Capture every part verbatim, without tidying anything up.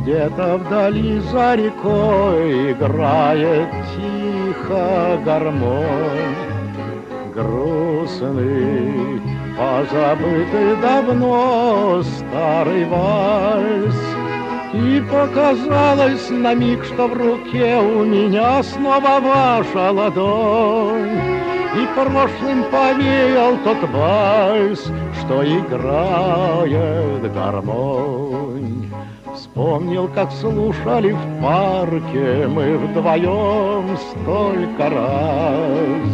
Где-то вдали за рекой играет тихо гармонь. Грустный, позабытый давно старый вальс. И показалось на миг, что в руке у меня снова ваша ладонь. И прошлым повеял тот вальс, что играет гармонь. Вспомнил, как слушали в парке мы вдвоем столько раз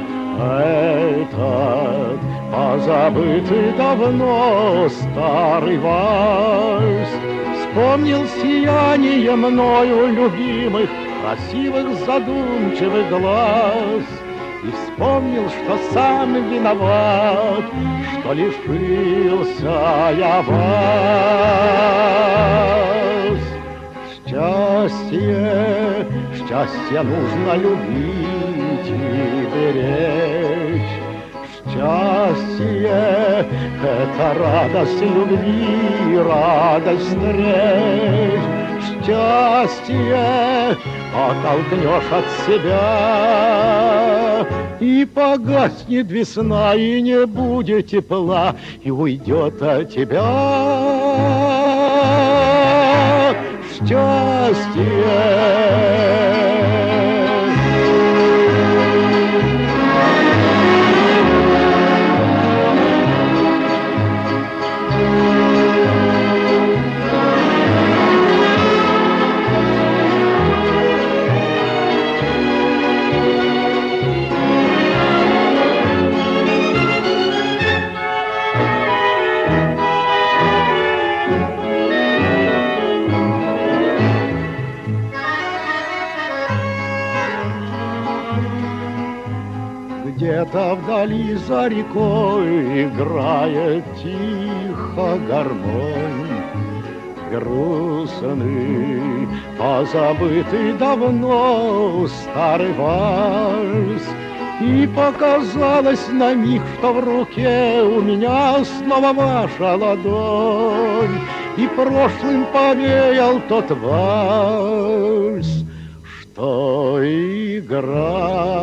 этот позабытый давно старый вальс. Вспомнил сияние мною любимых красивых задумчивых глаз. И вспомнил, что сам виноват, что лишился я вас. Счастье, счастье нужно любить и беречь. Счастье — это радость любви, радость встреч. Счастье оттолкнешь от себя, и погаснет весна, и не будет тепла, и уйдет от тебя счастье. Где-то вдали за рекой играет тихо гармонь. Грустный, позабытый давно старый вальс. И показалось на миг, что в руке у меня снова ваша ладонь. И прошлым повеял тот вальс, что играет